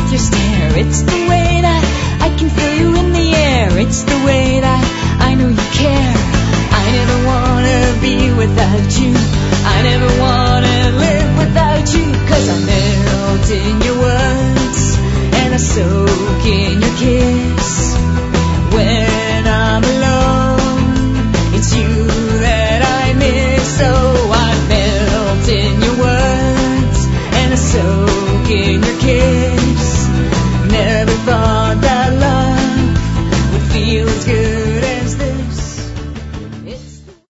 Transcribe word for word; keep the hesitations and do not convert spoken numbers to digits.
with your stare. It's the way that I can feel you in the air. It's the way that I know you care. I never wanna be without you. I never wanna live without you. Cause I melt in your words and I soak in your kiss.